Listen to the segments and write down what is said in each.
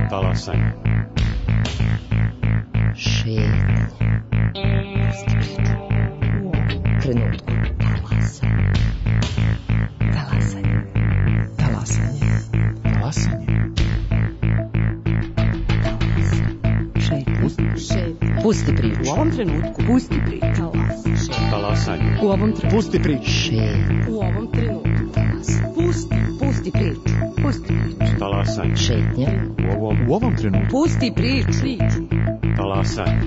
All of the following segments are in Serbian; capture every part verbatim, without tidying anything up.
Talasanje. Šetanje. Trenutku. Talasanje. Talasanje. Talasanje. Talasanje. Šetanje. Pusti priču. U ovom trenutku. Pusti priču. Talasanje. U ovom trenutku. Pusti priču. Šetanje. U ovom trenutku. Pusti. Pusti priču. Pusti priču. Talasanje. Šetnja. U ovom, u ovom trenutku. Pusti priču. Priču. Talasanje.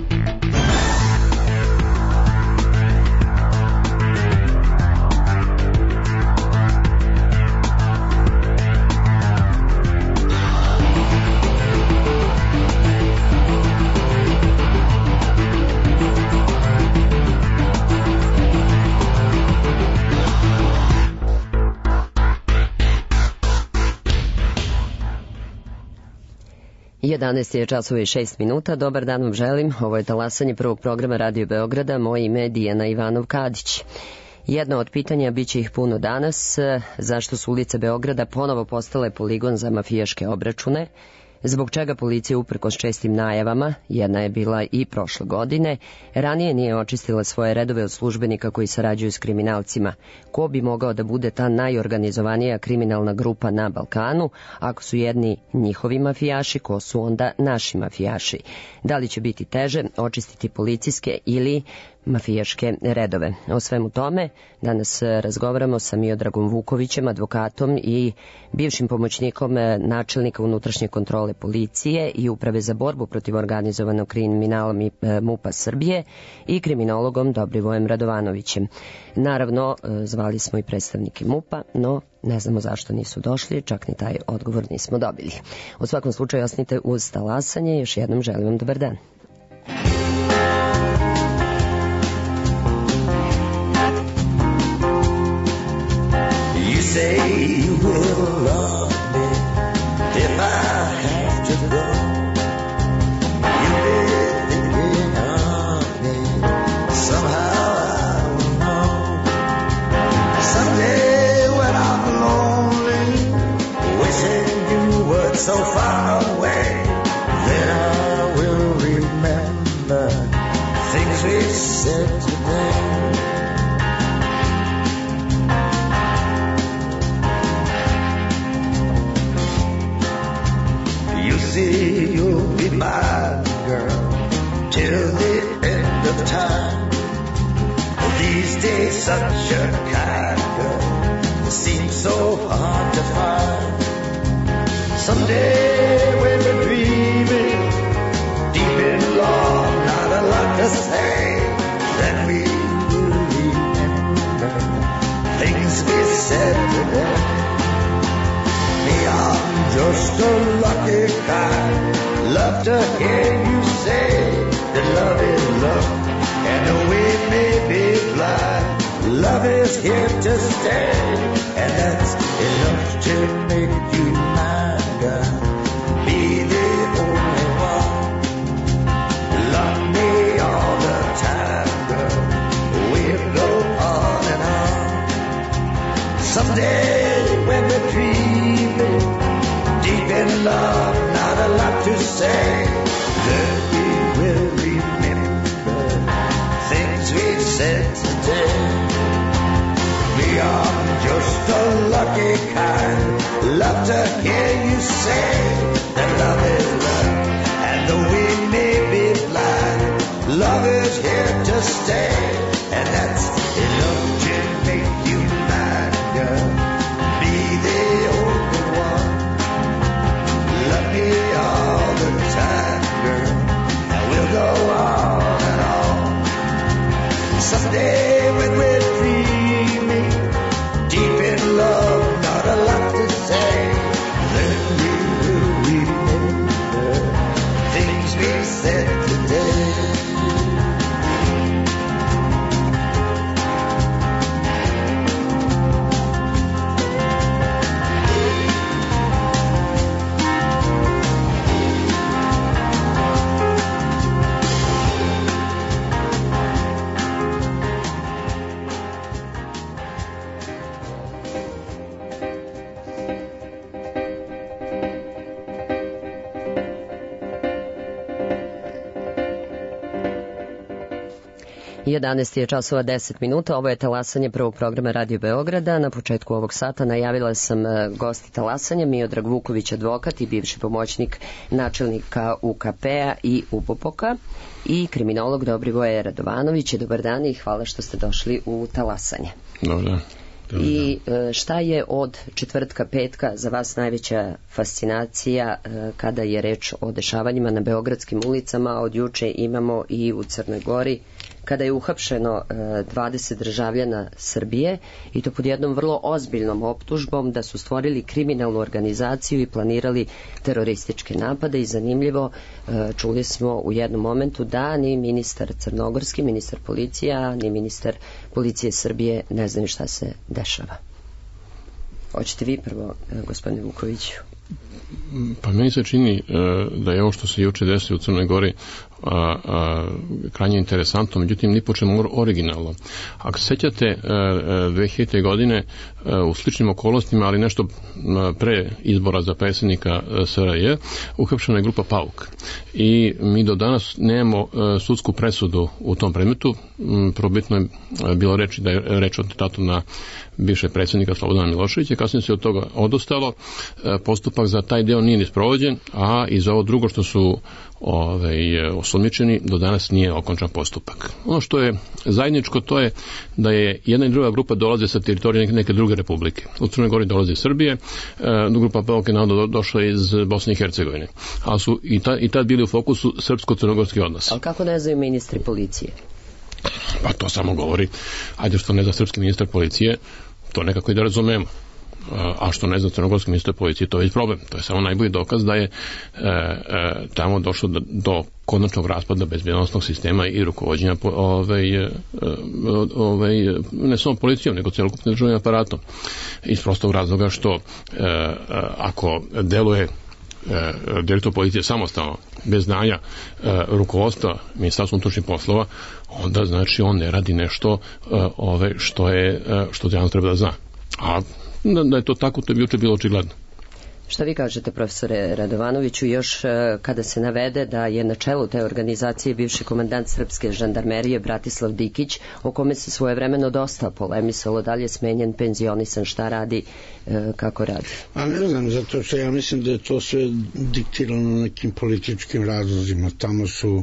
jedanaest je časova i šest minuta. Dobar dan vam želim. Ovo je talasanje prvog programa Radio Beograda. Moje ime je Dijana Ivanov-Kadić. Jedno od pitanja, bit će ih puno danas, zašto su ulice Beograda ponovo postale poligon za mafijaške obračune, zbog čega policija uprkos čestim najavama, jedna je bila i prošle godine, ranije nije očistila svoje redove od službenika koji sarađuju s kriminalcima. Ko bi mogao da bude ta najorganizovanija kriminalna grupa na Balkanu, ako su jedni njihovi mafijaši, ko su onda naši mafijaši? Da li će biti teže očistiti policijske ili mafijaške redove? O svemu tome danas razgovaramo sa Miodragom Vukovićem, advokatom i bivšim pomoćnikom načelnika unutrašnje kontrole policije i Uprave za borbu protiv organizovanog kriminala MUP-a Srbije i kriminologom Dobrivojem Radovanovićem. Naravno, zvali smo i predstavnike MUP-a, no ne znamo zašto nisu došli, čak ni taj odgovor nismo dobili. U svakom slučaju osnite uz talasanje, još jednom želim vam dobar dan. Say you will love me if I have to go. You've been thinking of me. Somehow I will know. Someday when I'm lonely, wishing you were so far away, then I will remember things we said today. See, you'll be my girl till the end of time. Oh, these days such a kind girl seems so hard to find. Someday when we're dreaming deep in love, not a lot to say, then we will remember things we said today. I'm just a lucky kind. Love to hear you say that love is love, and though we may be blind, love is here to stay, and that's enough to make you mine, girl. Be the only one. Love me all the time, girl. We'll go on and on. Someday when we're dreaming deep in love, not a lot to say, then we will remember things we said today. We are just a lucky kind. Love to hear you say that love is love, and though we may be blind, love is here to stay, and that's enough to make you mine, girl. Be the only one. Love me all the time, girl, and we'll go on and on. Someday when we're dreaming deep in love, not a lot to say, then we will remember things we said today. jedanaest je časova deset minuta, ovo je talasanje prvog programa Radio Beograda. Na početku ovog sata najavila sam gosti talasanja, Miodrag Vuković, advokat i bivši pomoćnik načelnika U K P-a i U P O P O K-a i kriminolog Dobrivoje Radovanović. Dobar dan i hvala što ste došli u talasanje. Dobar dan. I šta je od četvrtka, petka za vas najveća fascinacija kada je reč o dešavanjima na beogradskim ulicama? Od juče imamo i u Crnoj Gori, kada je uhapšeno dvadeset državljana Srbije i to pod jednom vrlo ozbiljnom optužbom da su stvorili kriminalnu organizaciju i planirali terorističke napade. I zanimljivo, čuli smo u jednom momentu da ni ministar crnogorski, ministar policija, ni ministar policije Srbije ne znaju šta se dešava. Hoćete vi prvo, gospodine Vukoviću? Pa meni se čini da je ovo što se juče desilo u Crnoj Gori a, a, krajnje interesantno, međutim ni po čemu originalno. Ako se sećate dve hiljadite. godine u sličnim okolnostima, ali nešto pre izbora za predsjednika S R J, uhapšena je grupa Pauk. I mi do danas nemamo sudsku presudu u tom predmetu. Probitno je bilo reči da je reč o atentatu na bivšeg predsjednika Slobodana Miloševića, kasnije se od toga odustalo. Postupak za taj deo nije ni sprovođen, a i za ovo drugo što su ovaj, osumnjičeni do danas nije okončan postupak. Ono što je zajedničko to je da je jedna i druga grupa dolaze sa teritorije neke druge republike. U Crnoj Gori dolaze iz Srbije, grupa Pauk je navodno došla iz Bosne i Hercegovine, ali su i, ta, i tad bili u fokusu srpsko-crnogorski odnos. Ali kako ne znaju ministri policije? Pa to samo govori, ajde što ne zna srpski ministar policije, to nekako i da razumemo. A što ne zna crnogorski ministar policije, to je već problem. To je samo najbolji dokaz da je e, e, tamo došlo do, do konačnog raspada bezbjednosnog sistema i rukovođenja ovaj, ovaj, ne samo policijom, nego celokupnim državnim aparatom. Iz prostog razloga što e, ako deluje e, direktor policije samostalno, bez znanja e, rukovodstva Ministarstva unutrašnjih poslova, onda znači on ne radi nešto e, ove, što je e, što javno treba da zna. A da je to tako, to je juče bilo očigledno. Šta vi kažete, profesore Radovanoviću, još kada se navede da je na čelu te organizacije bivši komandant srpske žandarmerije Bratislav Dikić, o kome se svojevremeno dosta polemisalo, da li je smenjen, penzionisan, šta radi, kako radi? A ne znam, zato što ja mislim da je to sve diktirano nekim političkim razlozima. Tamo su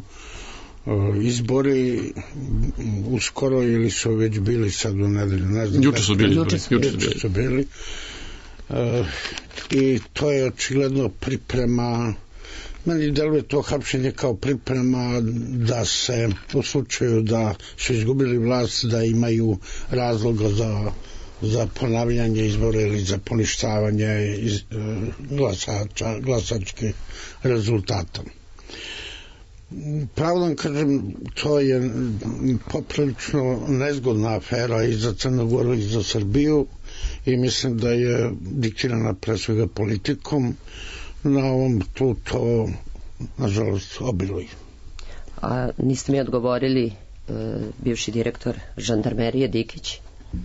izbori uskoro ili su već bili sad u nedelju, ne znam. Juče su bili izbori. Juče su, juče su bili. Uh, I to je očigledno priprema, meni deluje to hapšenje kao priprema da se u slučaju da su izgubili vlast, da imaju razloga za, za ponavljanje izbora ili za poništavanje iz, uh, glasača, glasačkih rezultata. Pravda kažem, to je poprilično nezgodna afera i za Crnu Goru i za Srbiju i mislim da je diktirana pre svega politikom. Na ovom tu to nažalost obiluje. A niste mi odgovorili, e, bivši direktor žandarmerije Dikić?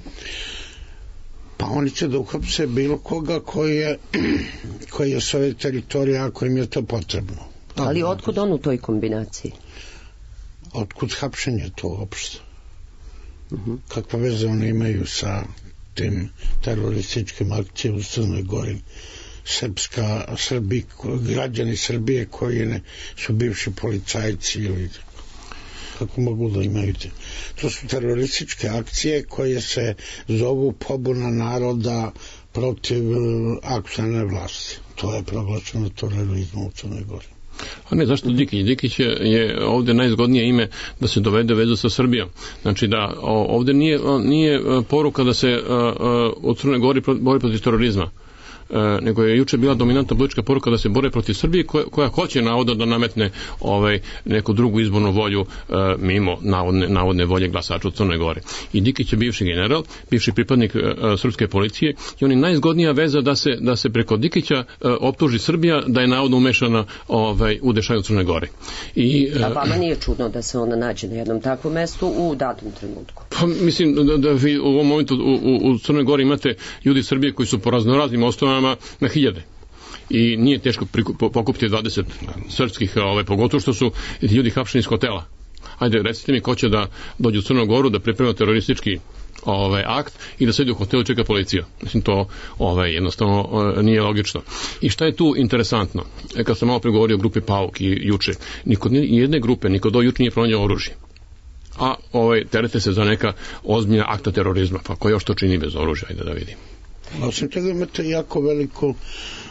Pa oni će da uhapse bilo koga koji je, koji je s ove teritorije ako im je to potrebno. Ali otkud on u toj kombinaciji? Otkud hapšenje to uopšte? Uh-huh. Kakva veze oni imaju sa tim terorističkim akcijama u Crnoj Gori? Srpska, Srbi, građani Srbije koji ne, su bivši policajci ili kako mogu da imaju te. To su terorističke akcije koje se zovu pobuna naroda protiv aktualne vlasti. To je proglašeno terorizmom u Crnoj Gori. A ne, zašto Dikić? Dikić je, je ovdje najzgodnije ime da se dovede vezu sa Srbijom. Znači da ovdje nije, nije poruka da se u Crnoj Gori bori protiv terorizma, nego je juče bila dominantna politička poruka da se bore protiv Srbije koja, koja hoće navodno da nametne ovaj, neku drugu izbornu volju e, mimo navodne, navodne volje glasača u Crnoj Gori. I Dikić je bivši general, bivši pripadnik e, srpske policije i on je najzgodnija veza da se, da se preko Dikića e, optuži Srbija da je navodno umešana ovaj, u dešaju u Crnoj Gori. I, e, A vama nije čudno da se ona nađe na jednom takvom mestu u datom trenutku? Pa mislim da, da vi u ovom momentu u, u, u Crnoj Gori imate ljudi Srbije koji su po raznoraznim osnovama na hiljade. I nije teško pokupiti dvadeset srpskih, ove, pogotovo što su ljudi hapšeni iz hotela. ajde recite mi ko će da dođe u Crnu Goru da priprema teroristički ovaj akt i da sedi u hotelu čeka policija. Mislim, to ovaj, jednostavno uh, nije logično. I šta je tu interesantno? E, kad sam malo pregovorio o grupi Pauk i juče, niko jedne grupe, niko do juče nije pronađao oružje. A ovaj, terete se za neka ozbiljna akta terorizma. Pa ko još to čini bez oružja? Ajde da vidim. Osim toga imate jako veliku uh,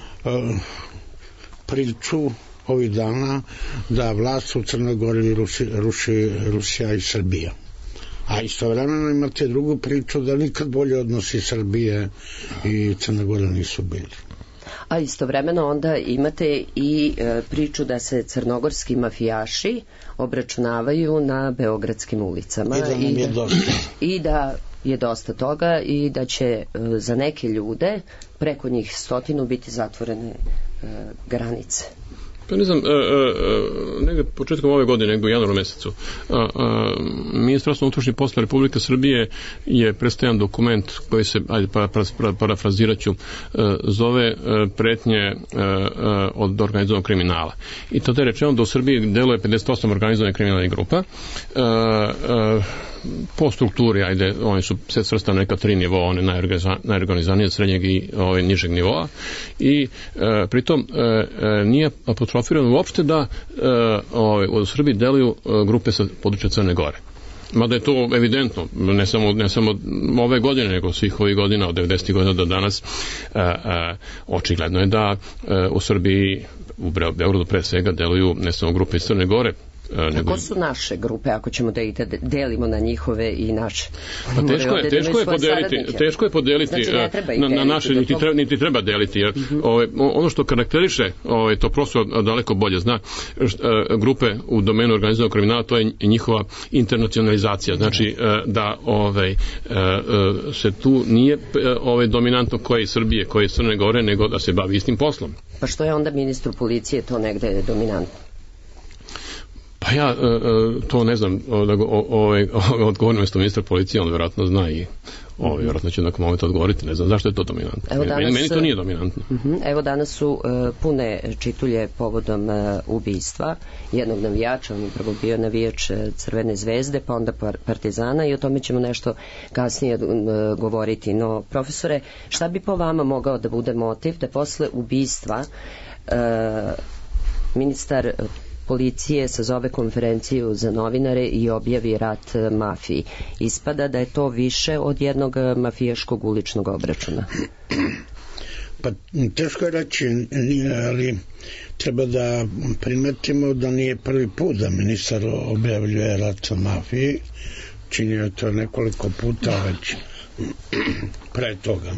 priču ovih dana da vlast u Crnoj Gori ruši, ruši Rusija i Srbija. A istovremeno imate drugu priču da nikad bolje odnosi Srbije i Crna Gora nisu bili. A istovremeno onda imate i e, priču da se crnogorski mafijaši obračunavaju na beogradskim ulicama. I da nam je dosta. I da je dosta toga i da će e, za neke ljude preko njih stotinu biti zatvorene e, granice. Pa ne znam, e, e, negde početkom ove godine, negde u januaru mesecu, e, e, Ministarstvo unutrašnjih poslova Republike Srbije je predstavljan dokument koji se, ajde, pa, pa, pa, parafrazirat ću, e, zove e, pretnje e, e, od organizovanog kriminala. I tada je rečeno da u Srbiji deluje pedeset osam organizovanih kriminalnih grupa. E, e, po strukturi, ajde, oni su sve svrstane neka tri nivoa, one najorganizanije, srednjeg i ovaj, nižeg nivoa i e, pritom e, e, nije apostrofirano uopšte da e, ovaj, u Srbiji deluju e, grupe sa područja Crne Gore. Mada je to evidentno, ne samo, ne samo ove godine, nego svih ovih godina, od devedesetih godina do danas, e, e, očigledno je da e, u Srbiji, u Beogradu pre svega, deluju ne samo grupe iz Crne Gore. Kako su naše grupe, ako ćemo da ih delimo na njihove i naše? Pa teško je, teško je podeliti, teško je podeliti znači, na, na naše, niti treba, niti treba deliti, jer uh-huh. ovaj, ono što karakteriše, ovaj, to prosto daleko bolje zna, grupe u domenu organizovanog kriminala, to je njihova internacionalizacija, znači da ovaj, se tu nije ovaj, dominantno ko je iz Srbije, ko je iz Crne Gore, nego da se bavi istim poslom. Pa što je onda ministru policije to negde dominantno? Pa ja to ne znam da ovaj odgovorim mesto ministra policije, on vjerojatno zna i ovaj vjerojatno će nakon momenta odgovoriti, ne znam zašto je to dominantno. Danas, meni, meni to nije dominantno. Uh-huh, evo danas su uh, pune čitulje povodom uh, ubistva jednog navijača, on je prvo bio navijač Crvene zvezde, pa onda Partizana i o tome ćemo nešto kasnije uh, govoriti. No, profesore, šta bi po vama mogao da bude motiv da posle ubistva uh, ministar policije sazove konferenciju za novinare i objavi rat mafiji? Ispada da je to više od jednog mafijaškog uličnog obračuna. Pa teško je reći, ali treba da primetimo da nije prvi put da ministar objavljuje rat mafiji. Činio je to nekoliko puta već pre toga.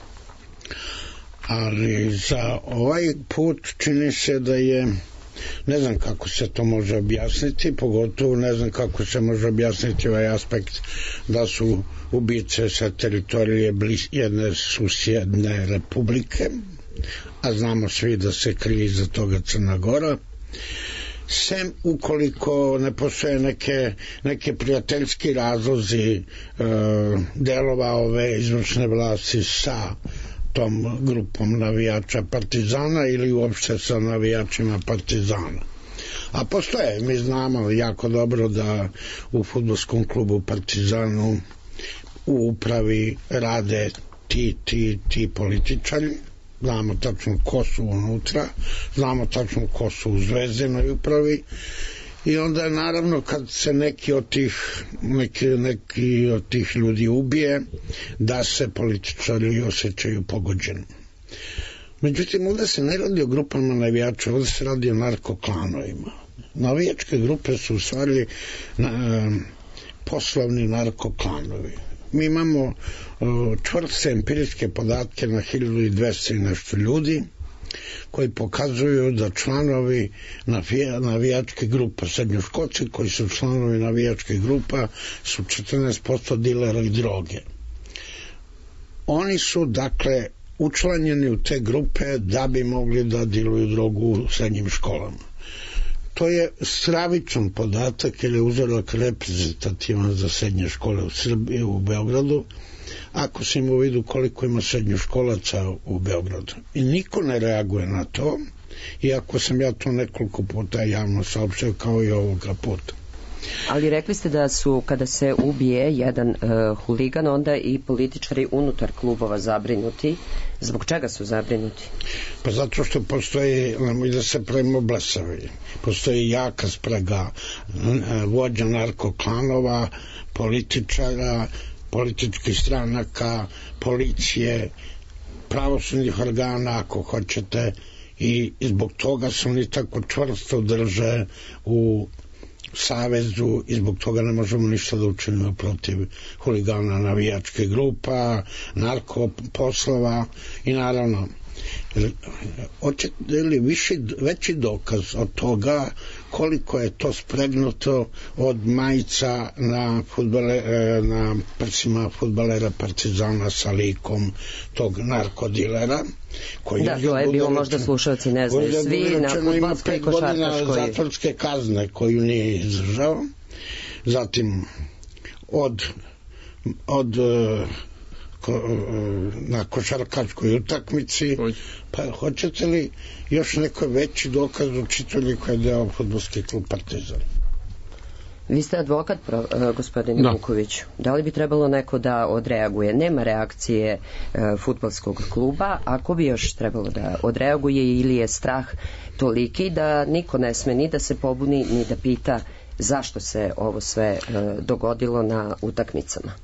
Ali za ovaj put čini se da je, ne znam kako se to može objasniti, pogotovo ne znam kako se može objasniti ovaj aspekt da su ubice sa teritorije bliz jedne susjedne republike, a znamo svi da se krije iza toga Crna Gora, sem ukoliko ne postoje neke, neke prijateljski razlozi e, delova ove izvršne vlasti sa tom grupom navijača Partizana ili uopšte sa navijačima Partizana. A postoje, mi znamo jako dobro da u fudbalskom klubu Partizanu u upravi rade ti, ti, ti političari, znamo tačno ko su unutra, znamo tačno ko su u Zvezdenoj upravi i onda naravno kad se neki od tih neki, neki od tih ljudi ubije, da se političari osjećaju pogođeni. Međutim, ovdje se ne radi o grupama navijača, ovdje se radi o narkoklanovima. Navijačke grupe su u stvari na, poslovni narkoklanovi. Mi imamo čvrste empirijske podatke na hiljadu dvesta i nešto ljudi koji pokazuju da članovi navijačke grupa, srednjoškolci koji su članovi navijačke grupa su četrnaest posto dilera i droge. Oni su dakle učlanjeni u te grupe da bi mogli da diluju drogu u srednjim školama. To je stravičan podatak jer je uzorak reprezentativan za srednje škole u Srbiji, u Beogradu, ako se ima u vidu koliko ima srednjoškolaca u Beogradu. I niko ne reaguje na to, iako sam ja to nekoliko puta javno saopštio kao i ovoga puta. Ali rekli ste da su, kada se ubije jedan uh, huligan, onda i političari unutar klubova zabrinuti. Zbog čega su zabrinuti? Pa zato što postoji, nemoj da se pravimo blesavi, postoji jaka sprega vođa narkoklanova, političara, političkih stranaka, policije, pravosudnih organa, ako hoćete, i zbog toga se oni tako čvrsto drže u savezu i zbog toga ne možemo ništa da učinimo protiv huligana, navijačkih grupa, narkoposlova i naravno hoćete li više, veći dokaz od toga koliko je to spregnuto od majica na, fudbale, na prsima fudbalera Partizana sa likom tog narkodilera koji da, to je bilo možda slušalci ne znaju svi na fudbalskoj i košarkaškoj zatvorske kazne koju nije izdržao, zatim od od na košarkaškoj utakmici. Pa hoćete li još neko veći dokaz učitelji koji je deo fudbalski klub Partizan? Vi ste advokat, gospodine Vukoviću. Da li bi trebalo neko da odreaguje? Nema reakcije e, fudbalskog kluba. Ako bi još trebalo da odreaguje ili je strah toliki da niko ne sme ni da se pobuni ni da pita zašto se ovo sve e, dogodilo na utakmicama?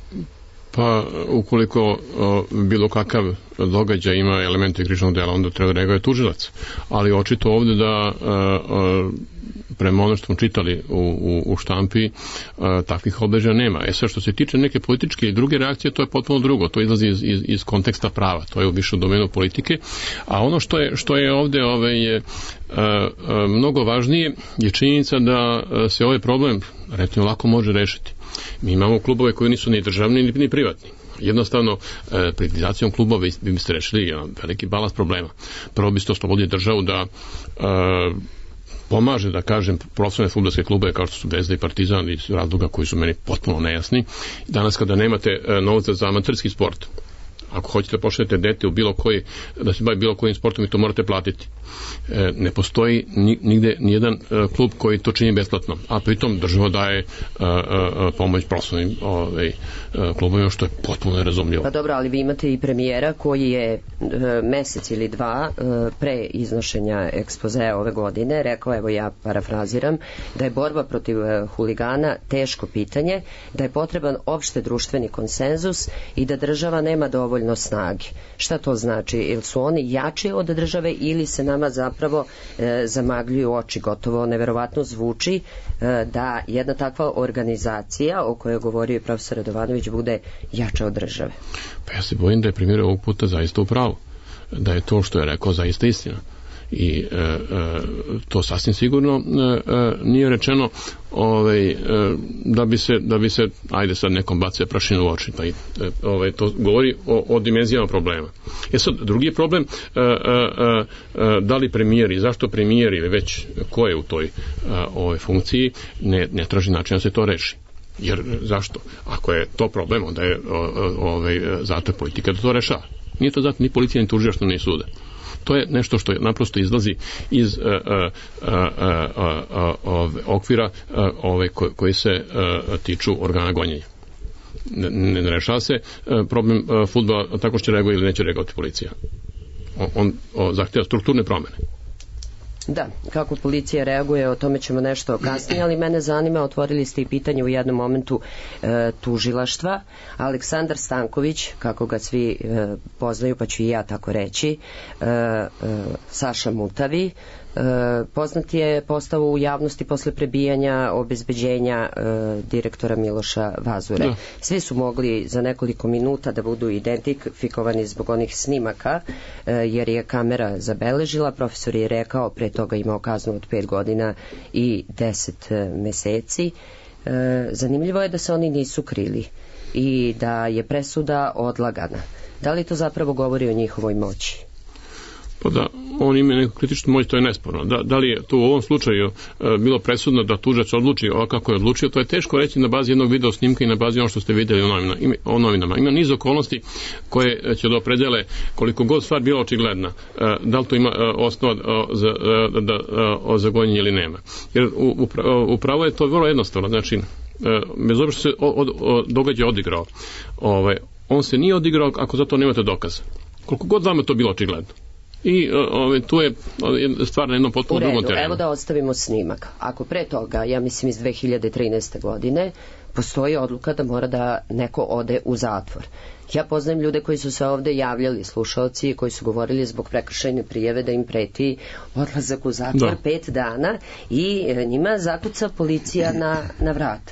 Pa ukoliko o, bilo kakav događaj ima elemente krivičnog dela, onda treba da reaguje tužilac. Ali očito ovde da o, o, prema ono što smo čitali u, u, u štampi, o, takvih obeležja nema. E sad, što se tiče neke političke i druge reakcije, to je potpuno drugo. To izlazi iz, iz, iz konteksta prava. To je u više domenu politike. A ono što je, što je ovde ove, je, a, a, mnogo važnije je činjenica da se ovaj problem recimo lako može rešiti. Mi imamo klubove koji nisu ni državni ni, ni privatni. Jednostavno, e, privatizacijom klubova bi biste rešili jedan veliki balans problema. Prvo biste oslobodili državu da e, pomaže, da kažem, profesionalne fudbalske klubove kao što su Zvezda i Partizan iz razloga koji su meni potpuno nejasni. Danas kada nemate e, novca za amaterski sport, ako hoćete da pošaljete dete u bilo koji, da se bavi bilo kojim sportom i to morate platiti. E, ne postoji ni, nigde nijedan e, klub koji to čini besplatno, a pritom država daje e, e, pomoć profesionalnim ovaj, e, klubovima, što je potpuno nerazumljivo. Pa dobro, ali vi imate i premijera koji je e, mesec ili dva e, pre iznošenja ekspozea ove godine rekao, evo ja parafraziram, da je borba protiv e, huligana teško pitanje, da je potreban opšte društveni konsenzus i da država nema dovoljno snage. Šta to znači? Ili su oni jači od države ili se nama zapravo e, zamagljuju oči? Gotovo neverovatno zvuči e, da jedna takva organizacija o kojoj je govorio i profesor Radovanović bude jača od države. Pa ja se bojim da je premijer ovog puta zaista u pravu. Da je to što je rekao zaista istina. I e, e, to sasvim sigurno e, e, nije rečeno ovaj, e, da bi se da bi se ajde sad nekom bacio prašinu u oči, pa i, e, ovaj, to govori o, o dimenzijama problema. E sad, drugi problem e, e, e, da li premijer i zašto premijer ili već ko je u toj e, ovoj funkciji ne, ne traži način da se to reši. Jer zašto? Ako je to problem, onda je ovaj, zato je politika da to rešava. Nije to zato ni policija, ni tužilaštvo, ni suda. To je nešto što naprosto izlazi iz uh, uh, uh, uh, uh, okvira uh, ove koji, koji se uh, tiču organa gonjenja. Ne, ne rešava se uh, problem uh, fudbala tako što će reagovati ili neće reagovati policija. On, on, on zahteva strukturne promene. Da, kako policija reaguje, o tome ćemo nešto kasnije, ali mene zanima, otvorili ste i pitanje u jednom momentu e, tužilaštva. Aleksandar Stanković, kako ga svi e, poznaju, pa ću i ja tako reći, e, e, Saša Mutavi, e, poznat je postao u javnosti posle prebijanja obezbeđenja e, direktora Miloša Vazure. Da. Svi su mogli za nekoliko minuta da budu identifikovani zbog onih snimaka, e, jer je kamera zabeležila. Profesor je rekao, pre toga imao kaznu od pet godina i deset meseci. E, zanimljivo je da se oni nisu krili i da je presuda odlagana. Da li to zapravo govori o njihovoj moći? Pa da, on ima neku kritičnu moć, to je nesporno. Da, da li je to u ovom slučaju e, bilo presudno da tužilac odluči ovako kako je odlučio, to je teško reći na bazi jednog video snimka i na bazi ono što ste vidjeli u novinama. Ima, o novinama. Ima niz okolnosti koje će da opredele koliko god stvar bila očigledna, e, da li to ima e, osnova e, za, e, da, e, za gonjenje ili nema. Jer u, upravo je to vrlo jednostavno. Znači, e, bez obzira što se od, od, događaj odigrao, ovaj, on se nije odigrao ako za to nemate dokaza. Koliko god vama to bilo očigledno. I ove, tu je stvar na jednom potpuno drugom terenu. Evo da ostavimo snimak. Ako pre toga, ja mislim iz dve hiljade trinaeste. godine, postoji odluka da mora da neko ode u zatvor. Ja poznajem ljude koji su se ovde javljali, slušalci, koji su govorili zbog prekršajne prijave da im preti odlazak u zatvor da. pet dana i njima zakuca policija na, na vrat.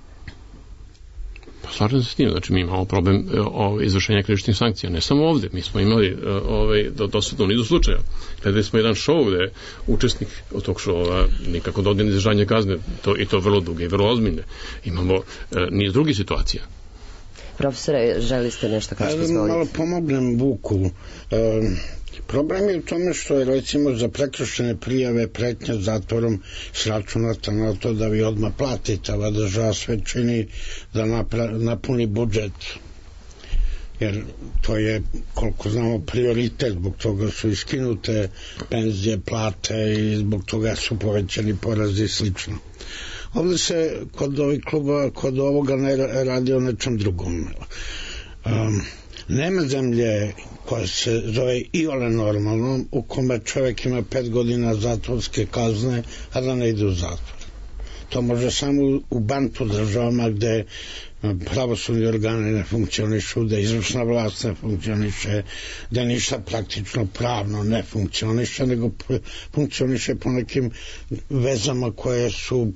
Slažem se s tim, znači mi imamo problem o, izvršenja krivičnih sankcija, ne samo ovde, mi smo imali ovaj, do, dosadno nizu slučaja. Gledali smo jedan show gde učesnik od tog showa nikako da ode na izdržanje kazne, to, i to vrlo duge i vrlo ozbiljne. Imamo e, niz drugih situacija. Profesore, želi ste nešto kažete? Ja da malo pomognem Vuku. E, problem je u tome što je recimo za prekršene prijave pretnja zatvorom sračunata na to da vi odmah platite, a država sve čini da napra, napuni budžet. Jer to je, koliko znamo, prioritet, zbog toga su iskinute penzije, plate i zbog toga su povećani porazi i slično. Ovdje se kod ovih kluba, kod ovoga ne radi o nečem drugom. Um, nema zemlje koja se zove iole normalno, u kome čovjek ima pet godina zatvorske kazne, a da ne ide u zatvor. To može samo u bantu državama gde pravosudni organi ne funkcionišu, da izvršna vlast ne funkcioniše, da ništa praktično pravno ne funkcioniše, nego funkcioniše po nekim vezama koje su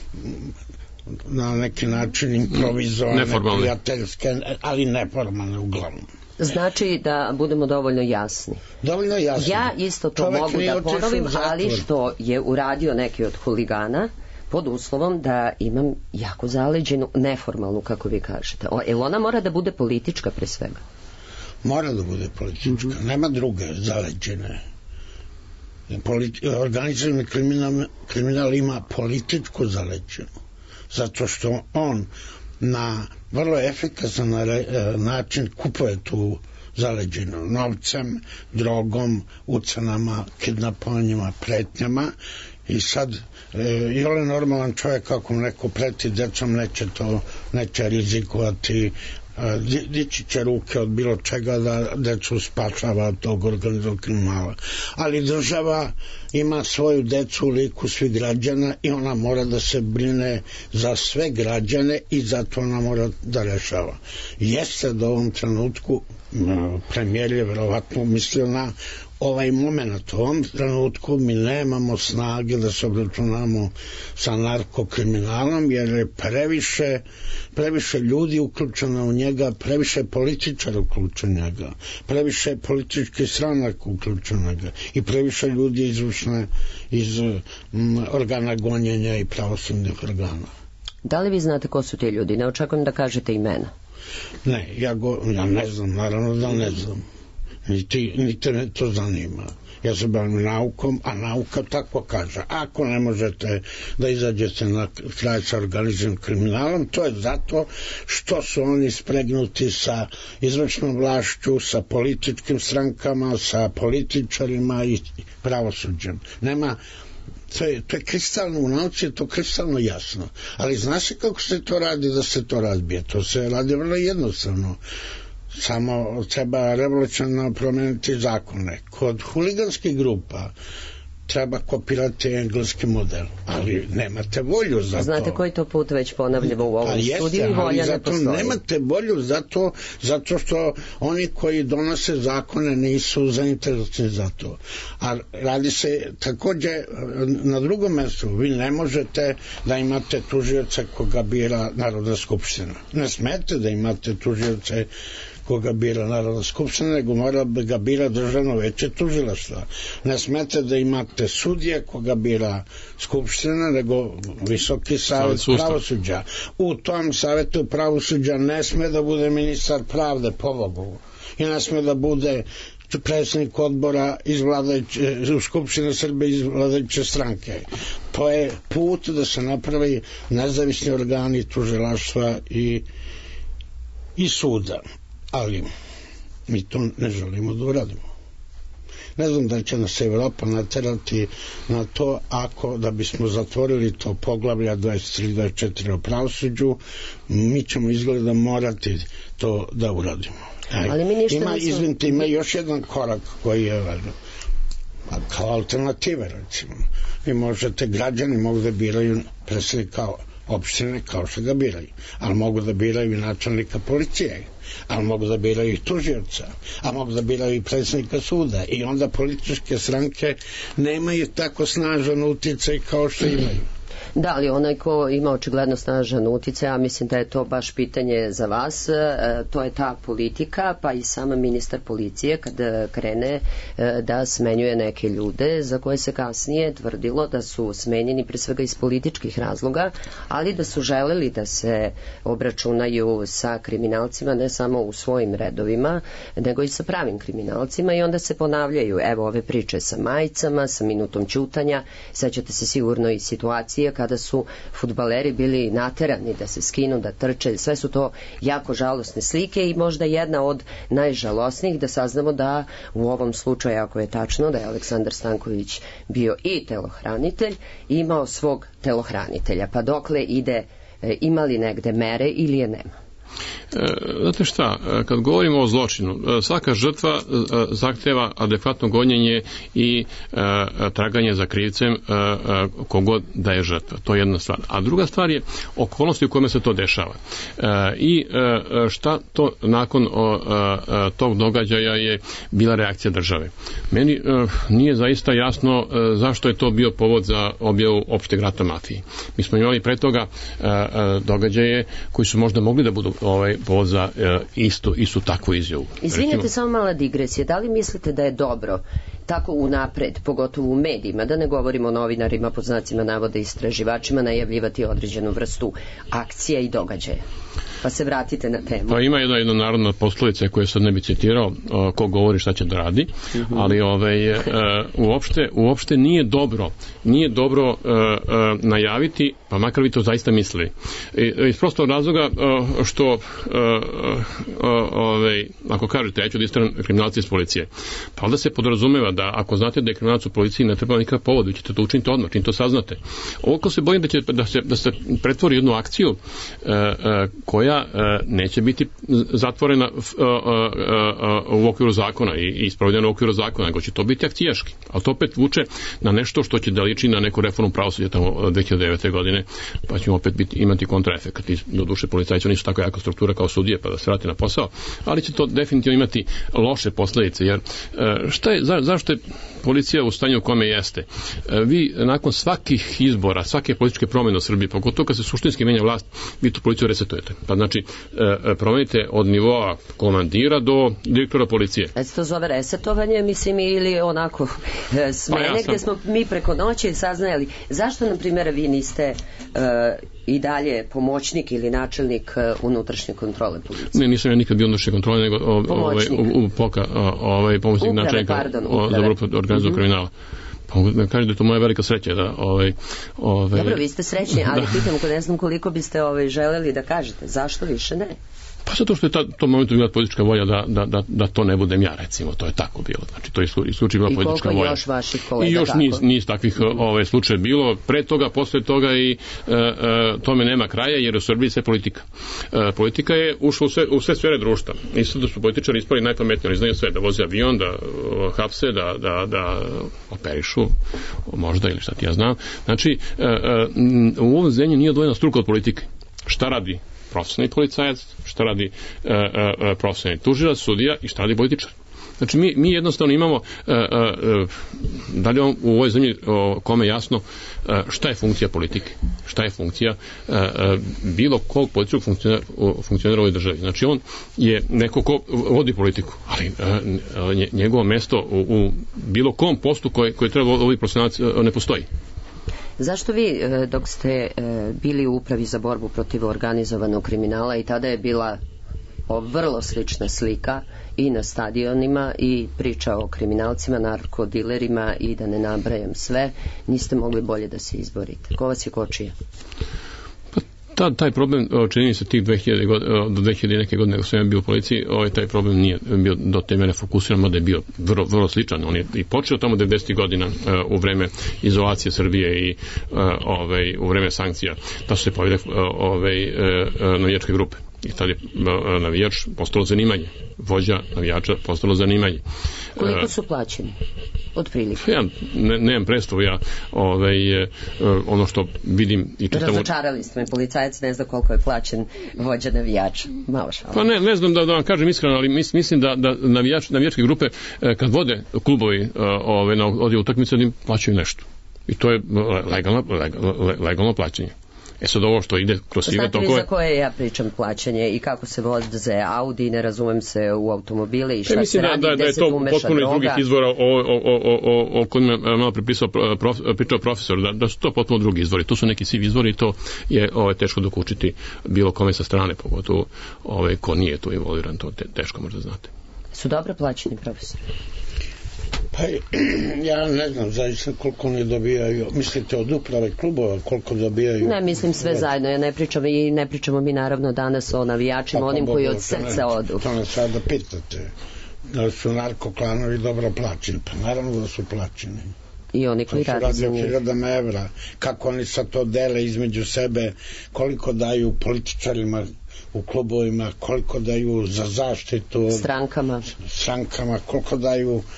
na neki način improvizovane, prijateljske, ali neformalne uglavnom. Znači da budemo dovoljno jasni. Dovoljno jasni. Ja isto to Čovek mogu da ponovim, ali što je uradio neki od huligana, pod uslovom da imam jako zaleđenu, neformalnu, kako vi kažete. E, ona mora da bude politička pre svega. Mora da bude politička. Mm-hmm. Nema druge zaleđene. Politi- organizirani kriminal, kriminal ima političku zaleđenu. Zato što on na vrlo efikasan način kupuje tu zaleđenu novcem, drogom, ucenama, kidnapovanjima, pretnjama. I sad, e, je normalan čovjek ako neko preti decom, neće to, neće rizikovati, e, dići će ruke od bilo čega da decu spašava od tog organizovanog kriminala. Ali država ima svoju decu u liku svih građana i ona mora da se brine za sve građane i zato ona mora da rešava. Jeste da u ovom trenutku premijer je verovatno mislio na ovaj moment. U ovom trenutku mi nemamo snage da se obračunamo sa narkokriminalom, jer je previše, previše ljudi uključeno u njega, previše političara uključeno u njega, previše političkih stranaka uključeno u njega i previše ljudi izvršne iz m, organa gonjenja i pravosudnih organa. Da li vi znate ko su ti ljudi? Ne očekujem da kažete imena. Ne, ja, go, ja ne znam, naravno da ne znam. Niti, niti me to zanima. Ja se bavim naukom, a nauka tako kaže. Ako ne možete da izađete na kraj sa organizovanim kriminalom, to je zato što su oni spregnuti sa izvršnom vlašću, sa političkim strankama, sa političarima i pravosuđem. Nema, to je, to je kristalno u nauci, je to kristalno jasno. Ali zna se kako se to radi da se to razbije. To se radi vrlo jednostavno. Samo treba revolucionarno promeniti zakone. Kod huliganskih grupa treba kopirati engleski model, ali nemate volju za to. Znate koji to put već ponavljamo u ovom jeste, studiju i volja ne postoji. Nemate volju zato, zato što oni koji donose zakone nisu zainteresovani za to. A radi se takođe na drugom mjestu. Vi ne možete da imate tužioce koga bira Narodna skupština. Ne smete da imate tužioce koga bira Narodna skupština, nego mora ga bira Državno veće tužilaštva. Ne smete da imate sudije koga bira skupština, nego Visoki savet pravosuđa. U tom savetu pravosuđa ne sme da bude ministar pravde, pobogu. I ne sme da bude predsjednik odbora iz vladajuće, u Skupštine Srbije iz vladajuće stranke. To je put da se napravi nezavisni organi tužilaštva i, i suda. Ali mi to ne želimo da uradimo. Ne znam da će nas Evropa naterati na to, ako da bismo zatvorili to poglavlja dvadeset tri dvadeset četiri o pravosuđu, mi ćemo izgleda morati to da uradimo. Aj, ali mi ništa ima, nismo... izvinite, ima još jedan korak koji je važno. Kao alternative, recimo. Vi možete, građani mogu da biraju predsjednika opštine kao što ga biraju, ali mogu da biraju i načelnika policije, ali mogu da biraju i tužioca, a mogu da biraju i predsjednika suda, i onda političke stranke nemaju tako snažan uticaj kao što imaju. Da, ali onaj ko ima očigledno snažan uticaj, ja mislim da je to baš pitanje za vas, e, to je ta politika, pa i sama ministar policije kad krene e, da smenjuje neke ljude za koje se kasnije tvrdilo da su smenjeni pre svega iz političkih razloga, ali da su želeli da se obračunaju sa kriminalcima ne samo u svojim redovima, nego i sa pravim kriminalcima, i onda se ponavljaju, evo ove priče sa majicama, sa minutom ćutanja, sećate se sigurno i situacije kada su fudbaleri bili naterani da se skinu, da trče, sve su to jako žalosne slike, i možda jedna od najžalosnijih da saznamo da u ovom slučaju, ako je tačno da je Aleksandar Stanković bio i telohranitelj, imao svog telohranitelja, pa dokle ide, ima li negde mere ili je nema? Znate šta, kad govorimo o zločinu, svaka žrtva zahteva adekvatno gonjenje i traganje za krivcem kogod da je žrtva. To je jedna stvar. A druga stvar je okolnosti u kojima se to dešava. I šta to nakon tog događaja je bila reakcija države. Meni nije zaista jasno zašto je to bio povod za objavu opšteg rata mafiji. Mi smo imali pre toga događaje koji su možda mogli da budu ovaj povod za e, isto, istu takvu izjavu. Izvinite, Recimo, samo mala digresija. Da li mislite da je dobro tako unapred, pogotovo u medijima, da ne govorimo o novinarima, pod znacima navoda istraživačima, najavljivati određenu vrstu akcija i događaja? Pa se vratite na temu. Pa ima jedna, jedna narodna poslovica koju sad ne bi citirao, o, ko govori šta će da radi, uh-huh. ali ovaj, e, uopšte, uopšte nije dobro nije dobro e, e, najaviti, pa makar vi to zaista mislili. E, iz prostog razloga e, što e, e, ovaj, ako kažete, ja ću da istražim kriminalci iz policije, pa onda se podrazumeva da ako znate da je kriminalac u policiji, ne treba nikakav povod, vi ćete to učiniti odmah, čim to saznate. Ovo se bojim da će da se, da se pretvori jednu akciju e, e, koja neće biti zatvorena u okviru zakona i isprovedena u okviru zakona, nego će to biti akcijaški. Ali to opet vuče na nešto što će da liči na neku reformu pravosuđa tamo dve hiljade devete. godine, pa ćemo opet biti, imati kontraefekat. Do duše policajci nisu tako jaka struktura kao sudije, pa da se vrati na posao, ali će to definitivno imati loše posledice, jer šta je, za, zašto je policija u stanju u kome jeste? Vi nakon svakih izbora, svake političke promjene u Srbiji, pogotovo kad se suštinski menja vlast, vi tu policiju resetujete. Pa znači, promenite od nivoa komandira do direktora policije. E se to zove resetovanje, mislim, ili onako smene, pa ja sam... gdje smo mi preko noći saznali. Zašto, na primjer, vi niste uh, i dalje pomoćnik ili načelnik uh, unutrašnje kontrole policije? Ne, nisam ja nikad bio unutrašnje kontrole, nego o, ovaj, u, u poka, ovaj, pomoćnik uprave, načelnika pardon, o, za borbu organizovanog mm-hmm. kriminala. Pa kažem da je to moja velika sreća da ovaj, ovaj... Dobro, vi ste srećni, ali pitam ko ne znam koliko biste ovaj, želeli da kažete, zašto više ne? Pa zato što je ta, to momentu bila politička volja da, da, da, da to ne budem ja, recimo, to je tako bilo. Znači, to je isključivo bila politička volja. I koliko još vaših kolega? I još niz, niz takvih mm. ove, slučaja bilo. Pre toga, posle toga i e, e, tome nema kraja, jer u Srbiji sve politika. E, politika je ušla u sve, u sve sfere društva. Isto da su političari ispali najpametniji, oni znaju sve, da voze avion, da hapse, da, da, da operišu, možda ili šta ti ja znam. Znači, e, e, u ovom zemlji nije odvojena struka od politike. Šta radi profesionalni policajac, šta radi e, e, profesionalni tužilac, sudija i šta radi političar. Znači mi, mi jednostavno imamo e, e, da li on u ovoj zemlji o, kome jasno e, šta je funkcija politike, šta je funkcija e, e, bilo kog političkog funkcionera, funkcionera u ovoj državi. Znači on je neko ko vodi politiku, ali e, njegovo mesto u, u bilo kom postu koje, koje treba voditi profesionalac ne postoji. Zašto vi, dok ste bili u upravi za borbu protiv organizovanog kriminala i tada je bila o vrlo slična slika i na stadionima i priča o kriminalcima, narkodilerima i da ne nabrajam sve, niste mogli bolje da se izborite. Ko vas je kočio? Ta, taj problem, čini mi se tih dve hiljade do dve hiljade neke godine kad sam ja bio u policiji, ovaj, taj problem nije bio do te mere fokusiran, mada je bio vrlo, vrlo sličan. On je i počeo tamo devedesetih godina uh, u vreme izolacije Srbije i uh, ovaj, u vreme sankcija. Da su se pojavile uh, ovaj, uh, navijačke grupe. I tad je uh, navijač postalo zanimanje. Vođa navijača postalo zanimanje. Koliko su plaćeni? Otprilike. Ja ne, nemam predstavu, ja ovaj, uh, ono što vidim i čitam... Razočarali ste me, policajac ne zna koliko je plaćen vođa navijača. Malo šalo. Pa ne, ne znam da, da vam kažem iskreno, ali mis, mislim da, da navijač, navijačke grupe kad vode klubovi ovaj, na ovdje utakmice, da im plaćaju nešto. I to je legalno, legalno, legalno plaćanje. E sad ovo što ide kroz sive tokove... Znate vi za koje ja pričam plaćanje i kako se voze Audi, ne razumem se u automobile i šta e, se radi, da, da, gde se tu meša droga. Potpuno iz drugih izvora o, o, o, o, o kojima je malo pripisao prof, pričao profesor, da, da su to potpuno drugi izvori. Tu su neki sivi izvori i to je ovaj, teško dokučiti bilo kome sa strane, pogotovo ovaj, ko nije tu involviran, to te, teško možda znate. Su dobro plaćeni profesori? Pa ja ne znam zaista koliko oni dobijaju, mislite od uprave klubova koliko dobijaju? Ne, mislim sve zajedno, ja ne pričam i ne pričamo mi naravno danas o navijačima, pa, onim koji od srca odu. To ne sada pitate, da su narkoklanovi dobro plaćeni, pa naravno da su plaćeni. I oni koji radi za njih. Hiljadama evra, kako oni sad to dele između sebe, koliko daju političarima u klubovima, koliko daju za zaštitu strankama, strankama koliko daju uh,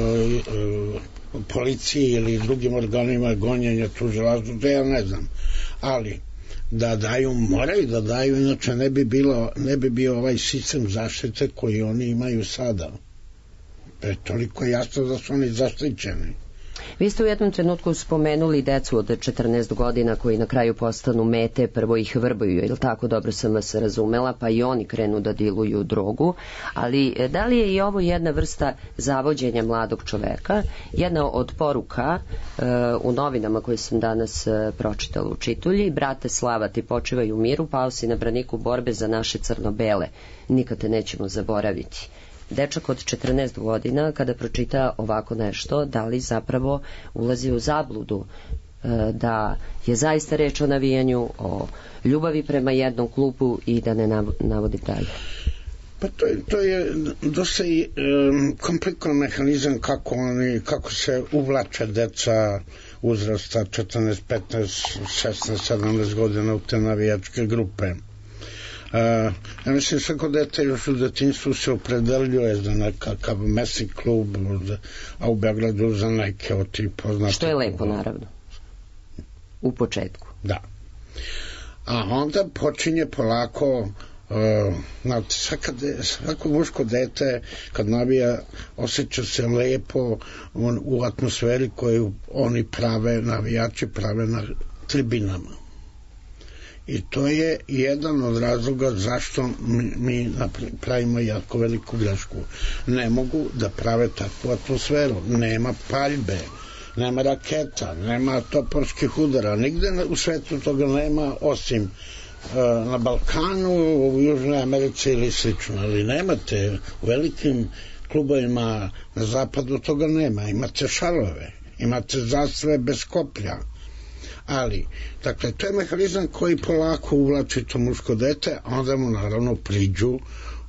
uh, policiji ili drugim organima gonjenja tužilaštva, to ja ne znam, ali da daju, moraju da daju, inače ne bi bilo, ne bi bio ovaj sistem zaštite koji oni imaju sada. E, toliko je jasno da su oni zaštićeni. Vi ste u jednom trenutku spomenuli decu od četrnaest godina koji na kraju postanu mete, prvo ih vrbuju, je li tako, dobro sam vas razumela, pa i oni krenu da diluju drogu, ali da li je i ovo jedna vrsta zavođenja mladog čoveka? Jedna od poruka uh, u novinama koje sam danas uh, pročitala u Čitulji: brate Slava, ti počivaj u miru, pao si na braniku borbe za naše crno-bele, nikad te nećemo zaboraviti. Dečak od četrnaest godina kada pročita ovako nešto, da li zapravo ulazi u zabludu da je zaista reč o navijanju, o ljubavi prema jednom klubu i da ne navodi dalje? Pa to je, to je dosta i um, komplikovan mehanizam kako, oni, kako se uvlače deca uzrasta četrnaest, petnaest, šesnaest, sedamnaest godina u te navijačke grupe. Uh, ja mislim svako dete još u detinjstvu se opredeljuje za nekakav mesni klub, a u Beogradu za neke od tih poznatih. Što je lepo, naravno, u početku. Da. A onda počinje polako uh, na, svaka de, svako muško dete kad navija osjeća se lepo on, u atmosferi koju oni prave, navijači prave na tribinama. I to je jedan od razloga zašto mi, mi pravimo jako veliku grešku. Ne mogu da prave takvu atmosferu. Nema paljbe, nema raketa, nema toporskih udara. Nigde u svetu toga nema, osim uh, na Balkanu, u Južnoj Americi ili slično. Ali nemate u velikim klubovima na zapadu toga nema. Imate šarove, imate zastave bez koplja. Ali, dakle, to je mehanizam koji polako uvlači to muško dete, a onda mu naravno priđu uh,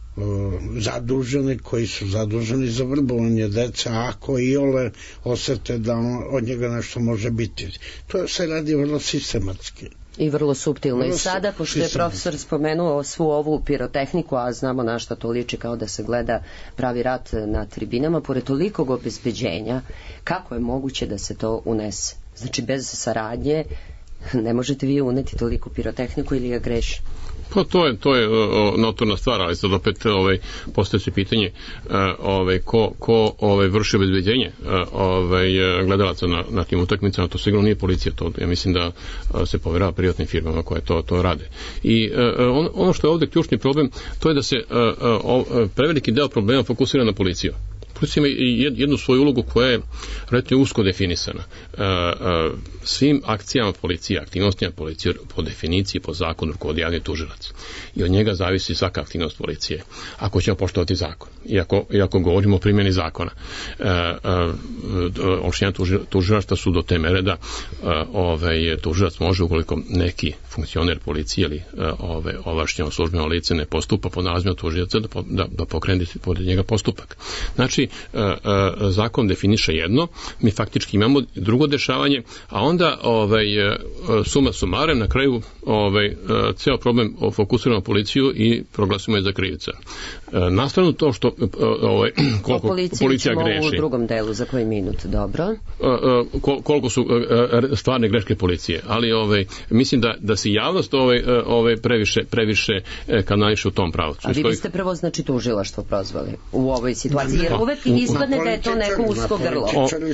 zaduženi koji su zaduženi za vrbovanje dece, ako i ole osete da on, od njega nešto može biti. To se radi vrlo sistematski. I vrlo suptilno. I sada, pošto je profesor spomenuo svu ovu pirotehniku, a znamo na šta to liči kao da se gleda pravi rat na tribinama, pored tolikog obezbeđenja, kako je moguće da se to unese? Znači, bez saradnje ne možete vi uneti toliko pirotehniku ili ga greši? Pa to je, to je o, notorna stvar, ali sad opet ovaj, postoje se pitanje ovaj, ko, ko ovaj, vrši obezbeđenje ovaj, gledalaca na, na tim utakmicama. To sigurno nije policija, to ja mislim da se poverava privatnim firmama koje to, to rade. I on, ono što je ovdje ključni problem, to je da se o, preveliki deo problema fokusira na policiju. Policija ima i jednu svoju ulogu koja je relativno usko definisana. Svim akcijama policije, aktivnostima policije po definiciji, po zakonu rukovodi javni tužilac. I od njega zavisi svaka aktivnost policije. Ako ćemo poštovati zakon. Iako, iako govorimo o primjeni zakona. Ovlašćenja tužilaštva su do te mere da ovaj, tužilac može, ukoliko neki funkcioner policije ili ovaj, ovlašćeno službeno lice ne postupa po nalazima tužioca, da, da, da pokrene pored njega postupak. Znači, zakon definiše jedno, mi faktički imamo drugo dešavanje, a onda ovaj, suma sumarem, na kraju ovaj, ceo problem fokusiramo na policiju i proglasimo je za krivca. Nastavno to što ovaj, koliko policija greši. U drugom delu, za koji minut, dobro. Koliko su stvarne greške policije, ali ovaj, mislim da, da se javnost ovaj, ovaj, previše, previše kanališe u tom pravcu. A vi biste prvo, znači, tužilaštvo prozvali u ovoj situaciji, jer uvek ispadne da je to neko usko grlo.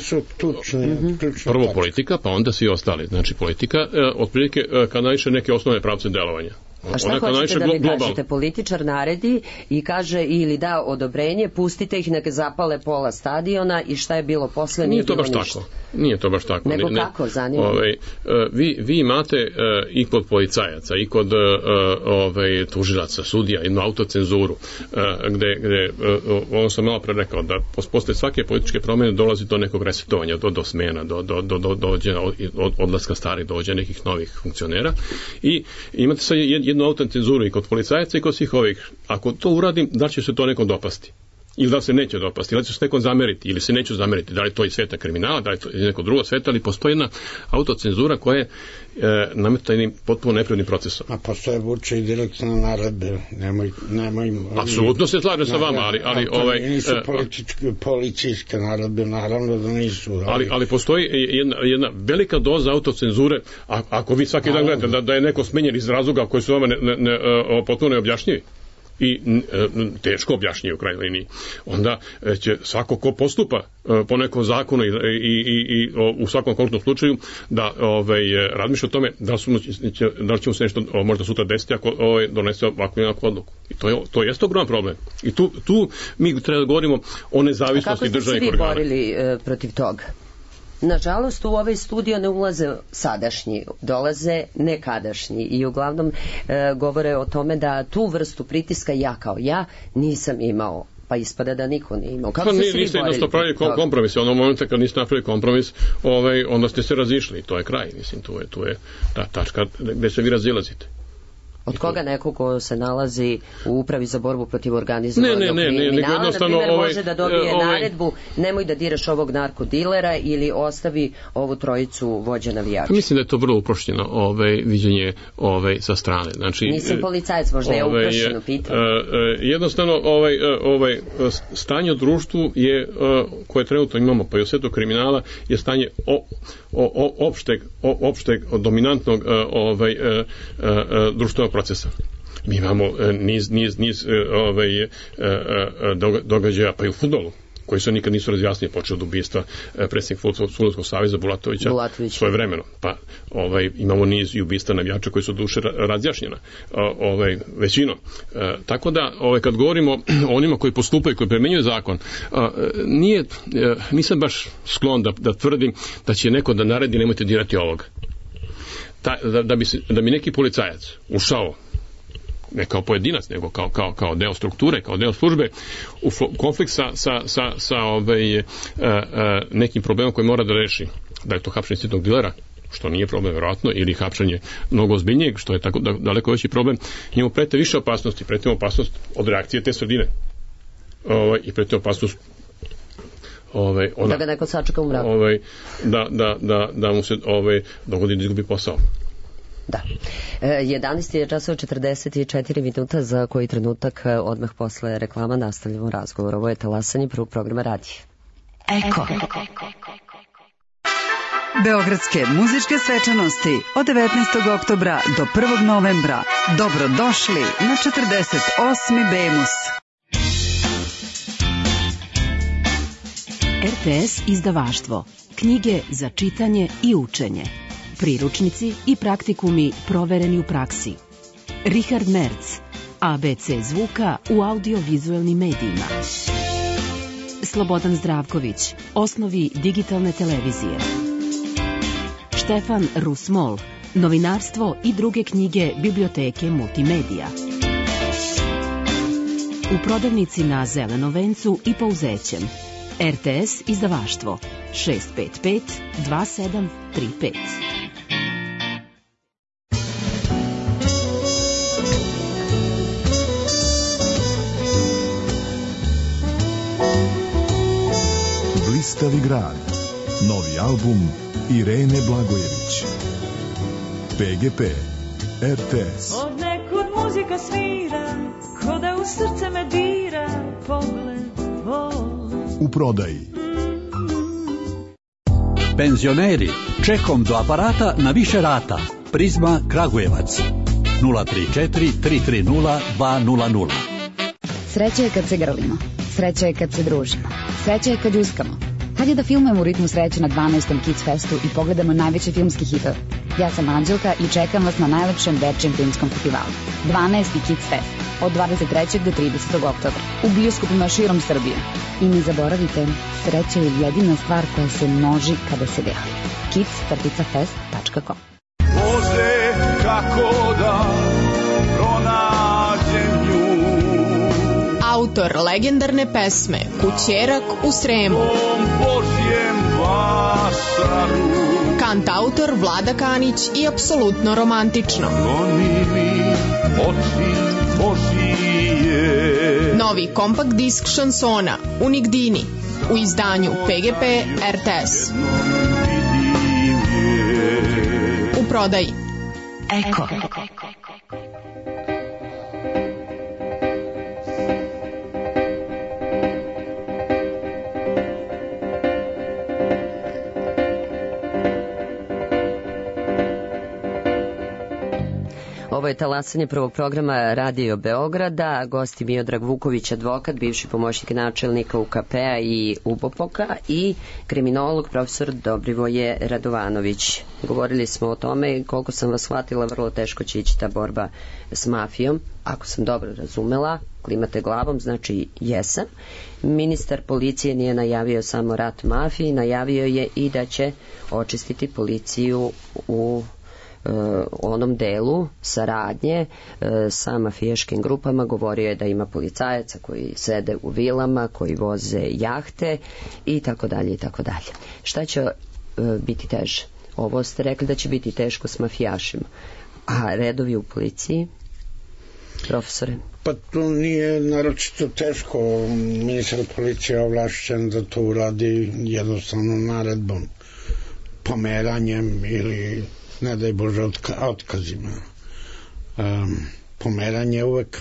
Prvo politika, pa onda svi ostali. Znači, politika otprilike kanališe neke osnovne pravce delovanja. A šta hoćete da mi kažete? Političar naredi i kaže ili da odobrenje, pustite ih, neka zapale pola stadiona i šta je bilo posle? Nije to baš ništa. Tako. Nije to baš tako. Nego ne, kako, zanima? Ovaj, vi, vi imate uh, i kod policajaca, i kod uh, ovaj, tužilaca, sudija, jednu autocenzuru, uh, gde, gde uh, ono sam malo pre rekao, da posle svake političke promjene dolazi do nekog resetovanja, do, do smena, do, do, do, do, dođe od, odlaska starih, dođe nekih novih funkcionera i imate sad jednu autocenzuru i kod policajaca i kod svih ovih. Ako to uradim, da će se to nekom dopasti? Ili da se neće dopasti, ili da će se nekom zameriti, ili se neće zameriti, da li to iz sveta kriminala, da li to iz nekog drugog sveta, ali postoji jedna autocenzura koja je e, nameta jednim potpuno neprirodnim procesom. A postoje vuče i direktno naredbe, nemoj, nemoj... Apsolutno se slažem sa vama, ali... ali to ovaj, nisu političke, policijske naredbe, naravno da nisu. Ali, ali, ali postoji jedna, jedna velika doza autocenzure, a, ako vi svaki dan gledate da, da je neko smenjen iz razloga koji su vama ne, ne, ne, potpuno neobjašnjivi, i e, teško objašnjaju u krajnjoj liniji, onda e, će svako ko postupa e, po nekom zakonu i, i, i, i o, u svakom konkretnom slučaju da ovaj, razmišlja o tome da, su, će, da li će mu se nešto o, možda sutra desiti ako ovaj, donese ovakvu jednaku odluku. I to je, to jeste ogroman problem. I tu, tu mi treba da govorimo o nezavisnosti državnih organa. Kako ste se vi borili e, protiv toga? Nažalost, u ovaj studio ne ulaze sadašnji, dolaze nekadašnji i uglavnom e, govore o tome da tu vrstu pritiska ja kao ja nisam imao. Pa ispada da niko nije imao. Kako pa ste nije, se vi niste borili? Niste napravili kompromis. Ono momenta kad niste napravili kompromis, ovaj, onda ste se razišli. To je kraj. Mislim, tu je, tu je ta tačka gde se vi razilazite. Od koga neko ko se nalazi u upravi za borbu protiv organizovanog ne, ne, ne, kriminala, na primjer, ovaj, može da dobije ovaj, naredbu nemoj da diraš ovog narkodilera ili ostavi ovu trojicu vođa navijača. Mislim da je to vrlo uprošćeno ovaj, viđenje ovaj, sa strane. Znači, Nisam policajac, možda je ovaj, uprošćeno pitanje. Jednostavno, ovaj, ovaj, stanje u društvu je, koje trenutno imamo, pa i u svetu kriminala, je stanje o, o, o, opšteg, o, opšteg dominantnog ovaj, društvenog procesa. Mi imamo niz, niz, niz ovaj, događaja, pa i u fudbalu, koji se nikad nisu razjasnili, počeo od ubistva predsjednik Fudbalskog saveza Bulatovića svoje vremeno. Pa ovaj, imamo niz i ubistva navijača koji su duše razjašnjena ovaj, većinom. E, tako da, ovaj, kad govorimo o onima koji postupaju, koji primenjuju zakon, a, nije, e, nisam baš sklon da, da tvrdim da će neko da naredi nemojte dirati ovoga. Ta, da, da, bi se, da bi neki policajac ušao ne kao pojedinac, nego kao, kao, kao deo strukture, kao deo službe, u konflikt sa, sa, sa, sa ovaj, a, a, nekim problemom koji mora da reši. Da je to hapšenje sitnog dilera, što nije problem vjerojatno, ili hapšenje mnogo ozbiljnijeg, što je tako da, daleko veći problem, njemu prete više opasnosti, prete opasnost od reakcije te sredine. Ovaj, I prete opasnost ovaj, ona, da ga neko sačeka u mraku. Ovaj, da, da, da, da mu se ovaj, dogodi da izgubi posao. Da. jedanaest je časova četrdeset četiri minuta, za koji trenutak odmah posle reklama nastavljamo razgovor. Ovo je talasanje prvog programa radija. Eko. Beogradske muzičke svečanosti od devetnaestog oktobra do prvog novembra. Dobrodošli na četrdeset osmi Bemus. R T S izdavaštvo. Knjige za čitanje i učenje. Priručnici i praktikumi provereni u praksi. Richard Merc. A B C zvuka u audiovizualnim medijima. Slobodan Zdravković, osnovi digitalne televizije. Štefan Rusmol, novinarstvo i druge knjige biblioteke Multimedija. U prodavnici na Zelenom vencu i Pouzećem. R T S izdavaštvo šest pet pet dva sedam tri pet. Blistavi grad. Novi album Irene Blagojević. P G P. R T S. Od nekud muzika svira, ko da u srce me dira, pogled tvoj. U prodaji. Penzioneri, čekom do aparata na više rata. Prizma Kragujevac. nula tri četiri tri tri nula dva nula nula. Sreća je kad se grlimo. Sreća je kad se družimo. Sreća je kad uskamo. Hajde da filmujemo u ritmu sreće na dvanaestom Kids Festu i pogledamo najveće filmski hitove. Ja sam Anđelka i čekam vas na najlepšem dečijem filmskom festivalu. dvanaesti Kids Fest. Od dvadeset trećeg do tridesetog oktobra. U bioskopima širom Srbije. I ne zaboravite, sreća je jedina stvar koja se množi kada se deli. kids crtica fest tačka com. Bože, kako da pronađem nju. Autor legendarne pesme Kućerak u Sremu. Kantautor Vlada Kanić i apsolutno romantično. Novi kompakt disk šansona Unik Dini u izdanju P G P R T S. U prodaji Eko. Ovo je talasanje prvog programa Radio Beograda. Gosti Miodrag Vuković, advokat, bivši pomoćnik načelnika U K P-a i U B O P-a i kriminolog profesor Dobrivoje Radovanović. Govorili smo o tome, koliko sam vas shvatila, vrlo teško će ići ta borba s mafijom. Ako sam dobro razumela, klimate glavom, znači jesam. Ministar policije nije najavio samo rat mafiji, najavio je i da će očistiti policiju u u onom delu saradnje sa mafijaškim grupama. Govorio je da ima policajaca koji sede u vilama, koji voze jahte i tako dalje i tako dalje. Šta će biti teže? Ovo ste rekli da će biti teško s mafijašima. A redovi u policiji? Profesore? Pa to nije naročito teško. Ministar policije je ovlašćen da to uradi jednostavno naredbom, pomeranjem ili ne daj Bože otka, otkazima. Um, pomeranje uvek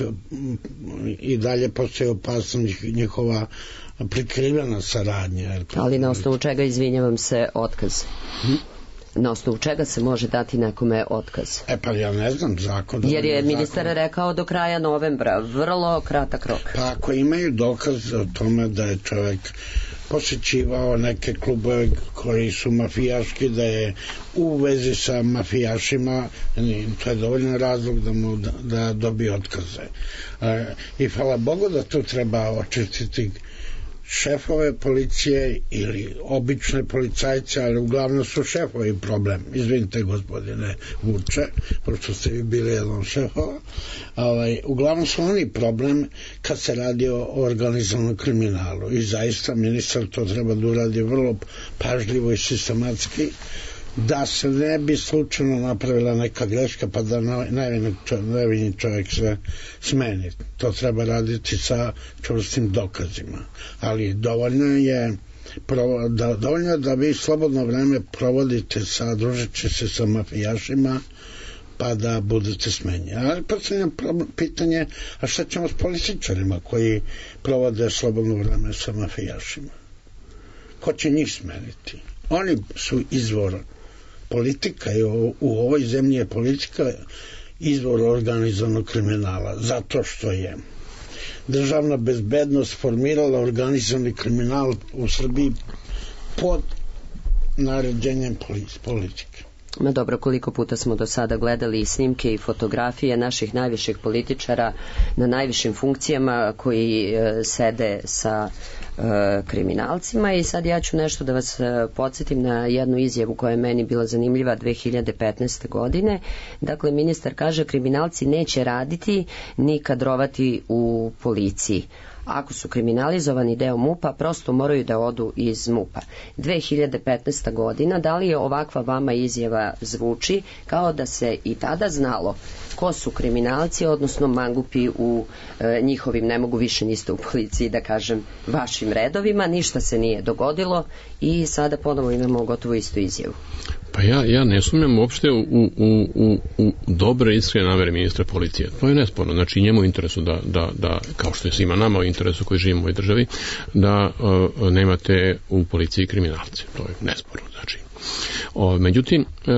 i dalje postoji opasnost njihova prikrivena saradnja. Ali na osnovu čega, izvinjavam se, otkaz? Hm? Na osnovu čega se može dati nekome otkaz? E pa ja ne znam zakon. Jer je ministar zakon rekao do kraja novembra, vrlo kratak rok. Pa ako imaju dokaz o tome da je čovjek posjećivao neke klubove koji su mafijaški, da je u vezi sa mafijašima, to je dovoljno razlog da mu da, da dobije otkaze. E, I hvala Bogu da tu treba očistiti šefove policije ili obične policajce, ali uglavnom su šefovi problem. Izvinite gospodine Vuče, pošto ste vi bili jedan šefova. Ovaj, uglavnom su oni problem kad se radi o organizovanom kriminalu. I zaista ministar to treba da uradi vrlo pažljivo i sistematski, da se ne bi slučajno napravila neka greška pa da nevini čovjek se smeni. To treba raditi sa čvrstim dokazima. Ali dovoljno je da, dovoljno je da vi slobodno vreme provodite sa, družeći se sa mafijašima, pa da budete smenjeni. Ali postavljam pitanje, a šta ćemo s političarima koji provode slobodno vreme sa mafijašima? Ko će njih smeniti? Oni su izvor politika i u ovoj zemlji je politika izvor organizovanog kriminala, zato što je državna bezbednost formirala organizovani kriminal u Srbiji pod naređenjem politike. Ma dobro, koliko puta smo do sada gledali i snimke i fotografije naših najviših političara na najvišim funkcijama koji e, sede sa e, kriminalcima, i sad ja ću nešto da vas e, podsjetim na jednu izjavu koja je meni bila zanimljiva dve hiljade petnaeste. godine. Dakle, ministar kaže: kriminalci neće raditi ni kadrovati u policiji. Ako su kriminalizovani deo MUP-a, prosto moraju da odu iz MUP-a. dve hiljade petnaesta. godina, da li je ovakva vama izjava zvuči kao da se i tada znalo ko su kriminalci, odnosno mangupi u e, njihovim, ne mogu više niste u policiji da kažem, vašim redovima, ništa se nije dogodilo i sada ponovo imamo gotovo istu izjavu? Pa ja, ja ne sumnjam uopšte u, u, u, u dobre iskrene namere ministra policije. To je nesporno. Znači, njemu u interesu da, da, da, kao što je svima nama u interesu koji živimo u ovoj državi, da uh, nemate u policiji kriminalce. To je nesporno. Znači, o, međutim, uh,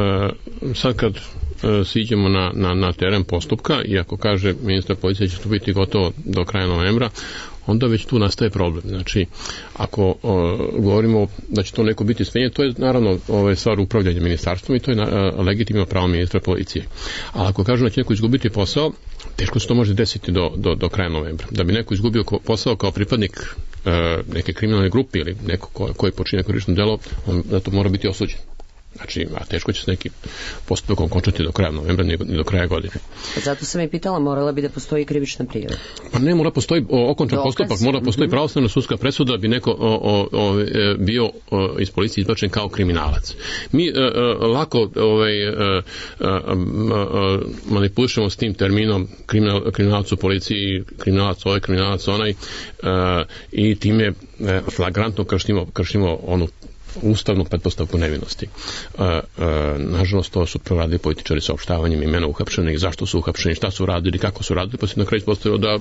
uh, sad kad uh, siđemo na, na, na teren postupka, i ako kaže ministar policije će to biti gotovo do kraja novembra, onda već tu nastaje problem. Znači, ako o, govorimo da će to neko biti smenjen, to je naravno ovaj, stvar upravljanja ministarstvom i to je na, a, legitimno pravo ministra policije. Ali ako kažu da će neko izgubiti posao, teško se to može desiti do, do, do kraja novembra. Da bi neko izgubio ko, posao kao pripadnik e, neke kriminalne grupe ili neko ko, koji počini neko krivično delo, on da to mora biti osuđen. Znači, a teško će se neki postupak okončati do kraja novembra, ni do kraja godine. Zato sam i pitala, morala bi da postoji krivična prijava. Pa ne, mora postoji okončan Dokaz. postupak, mora postoji mm-hmm. pravosnažna sudska presuda da bi neko o, o, o, bio o, iz policije izbačen kao kriminalac. Mi o, o, lako ovaj, o, o, o, manipulišemo s tim terminom kriminal, kriminalac u policiji, kriminalac ovaj, kriminalac onaj, o, i time flagrantno kršimo, kršimo onu ustavnu pretpostavku nevinosti. E, e, nažalost, to su proradili političari saopštavanjem imena uhapšenih, zašto su uhapšeni, šta su radili, kako su radili, pa se na kraju postavilo da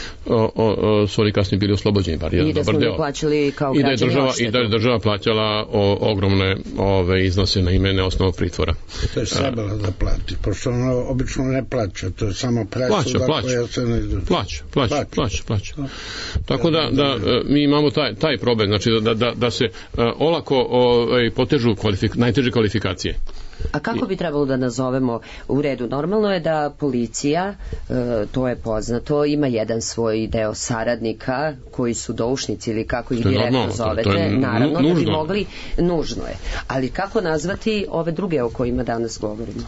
o, o, su oni kasnije bili oslobođeni, bar jedan dobar deo. I da smo plaćali kao I da je država, odštetu. I da je država plaćala o, ogromne ove, iznose na ime neosnovnog pritvora. To je trebalo da plati, pošto ono obično ne plaća, to je samo presuda koja se ne izduži. Plaća, plaća, plaća, plaća. Tako da, da mi imamo taj, taj problem, znači da, da, da se olako O, potežu kvalifik, najteže kvalifikacije. A kako bi trebalo da nazovemo u redu? Normalno je da policija, e, to je poznato, ima jedan svoj deo saradnika koji su doušnici ili kako ih direktno zovete. To je naravno nužno. Da bi mogli, nužno je. Ali kako nazvati ove druge o kojima danas govorimo?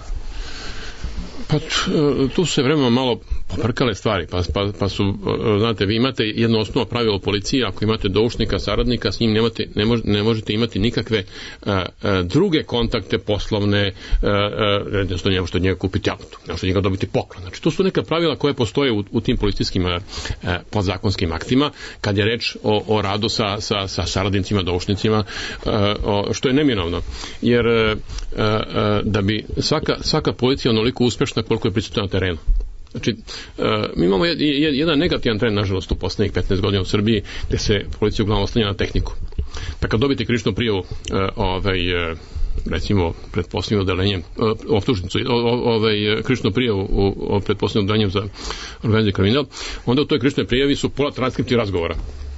Pa tu su se vremenom malo poprkale stvari, pa, pa, pa su, znate, vi imate jedno osnovno pravilo policije, ako imate doušnika, saradnika, s njim nemate, ne, mož, ne možete imati nikakve a, a, druge kontakte poslovne, jednostavno ne možete od njega kupiti auto, ne možete od njega dobiti poklon. Znači, to su neka pravila koje postoje u, u tim policijskim a, a, podzakonskim aktima, kad je reč o, o radu sa, sa, sa saradnicima, doušnicima, a, o, što je neminovno, jer a, a, da bi svaka, svaka policija onoliko uspešna koliko je prisutna na terenu. Znači, uh, mi imamo jed, jed, jedan negativan trend, nažalost, u poslednjih petnaest godina u Srbiji, gde se policija uglavnom oslanja na tehniku. Pa kad dobijete krivičnu prijavu, uh, ovaj, uh, recimo, pred poslednjim odelenjem, uh, optužnicu, ovaj, krivičnu prijavu u, pred poslednjim odelenjem za organizirani kriminal, onda u toj krivičnoj prijavi su pola transkripti razgovora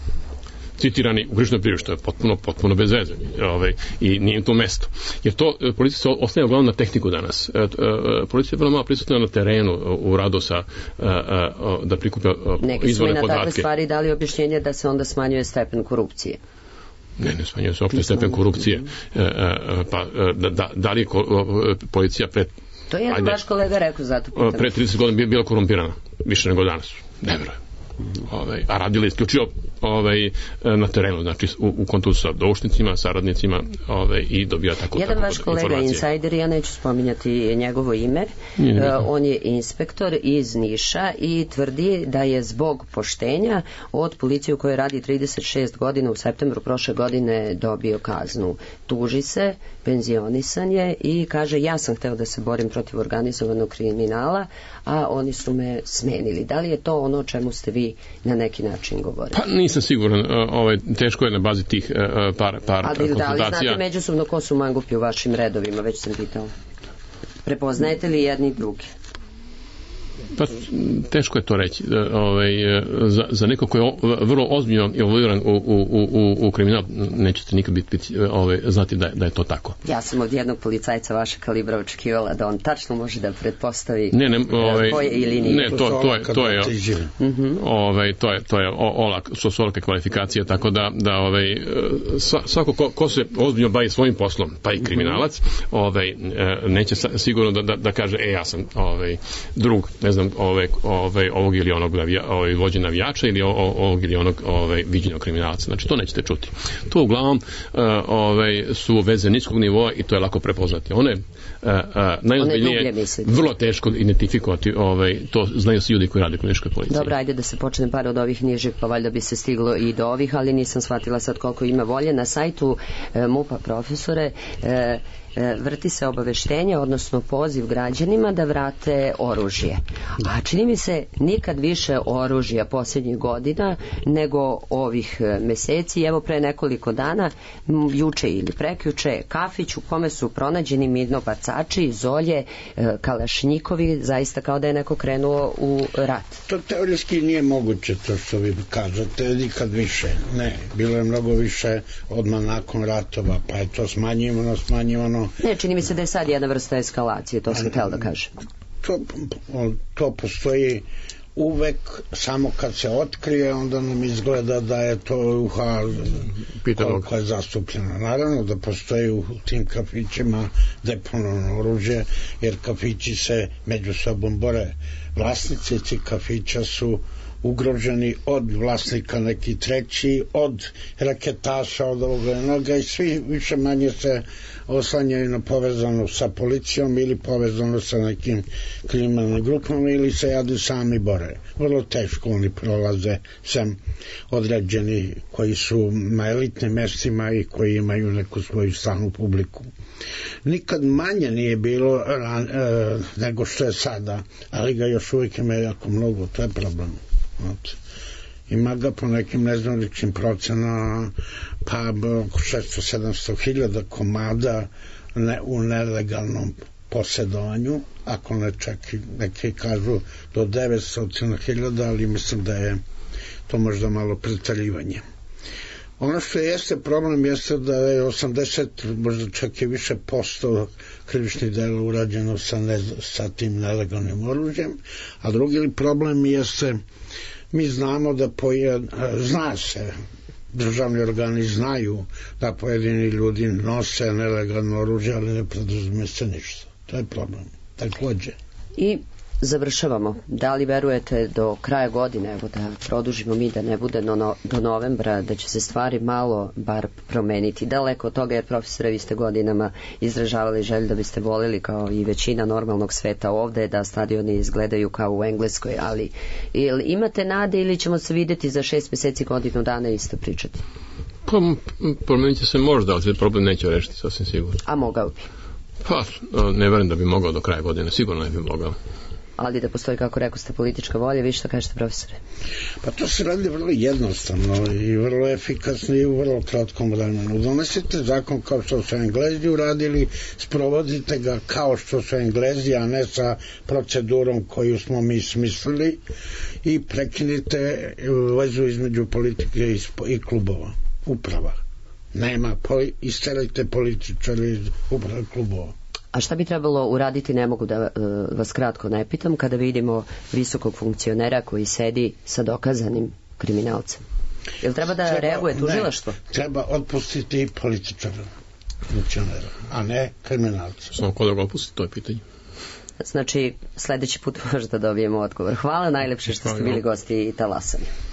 citirani u krivičnoj prijavi, što je potpuno, potpuno bez veze, ovaj, i nije im to mesto. Jer to policija se oslanja uglavnom na tehniku danas. E, e, policija je vrlo malo prisutna na terenu u radu sa, e, e, da prikuplja izvorne podatke. Neki su i na takve stvari dali objašnjenje da se onda smanjuje stepen korupcije. Ne, ne smanjuje se opšte stepen korupcije. E, e, pa, da, da, da li je policija pred... To je jedan vaš kolega rekao, zato pitam. Pre trideset godina bila korumpirana, više nego danas. Ne verujem. Ovaj, a radili isključivo ovaj, na terenu, znači u, u kontaktu sa doušnicima, saradnicima, ovaj, i dobija tako jedan tako vaš kolega insajder, ja neću spominjati njegovo ime, uh, on je inspektor iz Niša i tvrdi da je zbog poštenja od policije u kojoj radi trideset šest godina u septembru prošle godine dobio kaznu. Tuži se, penzionisan je i kaže ja sam hteo da se borim protiv organizovanog kriminala, a oni su me smenili. Da li je to ono o čemu ste vi na neki način govorili? Pa nisam siguran, ovaj, teško je na bazi tih par, par ali, konsultacija. Ali znate međusobno ko su mangupi u vašim redovima, već sam pitala. Prepoznajete li jedni i drugi? Pa teško je to reći. Ovaj, za, za neko ko je vrlo ozbiljno involviran u, u, u, u kriminal, nećete nikad biti ovaj, znati da, da je to tako. Ja sam od jednog policajca vaše kalibra očekivala da on tačno može da pretpostavi ne, ne, ovaj, koje ili nije. Ne, to, to je to je mm-hmm. ovaj, to je to je olak, su solake kvalifikacije, tako da da ovaj svako ko, ko se ozbiljno bavi svojim poslom, pa i kriminalac, ovaj neće sigurno da, da, da kaže e ja sam ovaj drug, ne znam, Ove, ove, ovog ili onog navija, ove, vođe navijača ili o, ovog ili onog ove, viđenog kriminalca. Znači, to nećete čuti. To uglavnom uh, ove, su veze niskog nivoa i to je lako prepoznati. One, uh, uh, najozbiljnije, vrlo teško identifikovati, ove, to znaju svi ljudi koji rade u kriminalističkoj policiji. Dobro, ajde da se počne par od ovih nižih, pa valjda bi se stiglo i do ovih, ali nisam shvatila sad koliko ima volje. Na sajtu e, MUP-a, profesore, e, vrti se obaveštenje, odnosno poziv građanima da vrate oružje. A čini mi se nikad više oružja posljednjih godina nego ovih meseci. Evo pre nekoliko dana, juče ili prekjuče, kafić u kome su pronađeni mirnobacači, zolje, kalašnjikovi, zaista kao da je neko krenuo u rat. To teorijski nije moguće, to što vi kažete, nikad više. Ne, bilo je mnogo više odmah nakon ratova, pa je to smanjivano, smanjivano. Ne, čini mi se da je sad jedna vrsta eskalacije, to sam htjela da kažem. To, to postoji uvek, samo kad se otkrije, onda nam izgleda da je to uha koliko je zastupljeno. Naravno da postoji u tim kafićima deponovano oružje, jer kafići se među sobom bore. Vlasnici tih kafića su ugroženi od vlasnika neki treći, od raketaša, od ovoga jednoga i svi više manje se oslanjaju na povezano sa policijom ili povezano sa nekim kriminalnim grupama ili se jadu sami bore. Vrlo teško oni prolaze sem određeni koji su na elitnim mestima i koji imaju neku svoju stalnu publiku. Nikad manje nije bilo ran, e, nego što je sada, ali ga još uvijek ima jako mnogo, to je problem. Ima ga po nekim neznaličnim procenama pa oko šesto sedamsto hiljada komada ne, u nelegalnom posjedovanju, ako ne čak i neki kažu do devetsto hiljada, ali mislim da je to možda malo preterivanje. Ono što jeste problem jeste da je osamdeset, možda čak i više posto krivičnih dela urađeno sa, ne, sa tim nelegalnim oružjem, a drugi problem jeste, mi znamo da pojed, zna se, državni organi znaju da pojedini ljudi nose nelegalno oružje, ali ne preduzme se ništa. To je problem. Također. I završavamo. Da li verujete do kraja godine, evo da produžimo mi, da ne bude no, do novembra, da će se stvari malo bar promeniti? Daleko od toga, jer profesore, vi ste godinama izražavali želju da biste volili kao i većina normalnog sveta ovde da stadioni izgledaju kao u Engleskoj, ali ili imate nade ili ćemo se vidjeti za šest mjeseci, godinu dana isto pričati? Pa, promenit će se možda, ali problem neće rešiti, sasvim sigurno. A mogao bi? Pa, ne verujem da bi mogao do kraja godine, sigurno ne bi mogao. Ali da postoji, kako rekao ste, politička volja. Vi što kažete, profesore? Pa to se radi vrlo jednostavno i vrlo efikasno i u vrlo kratkom vremenu. Donesite zakon kao što su Englezi uradili, sprovodite ga kao što su Englezi, a ne sa procedurom koju smo mi smislili, i prekinite vezu između politike i, i klubova, uprava. Nema, isterajte političari iz uprave klubova. A šta bi trebalo uraditi, ne mogu da uh, vas kratko ne pitam, kada vidimo visokog funkcionera koji sedi sa dokazanim kriminalcem? Jel treba da treba, reaguje tužilaštvo? Ne, treba otpustiti političara, funkcionera, a ne kriminalca. Samo ko da ga otpusti, to je pitanje. Znači, sledeći put možda dobijemo odgovor. Hvala najlepše što ste bili gosti i talasani.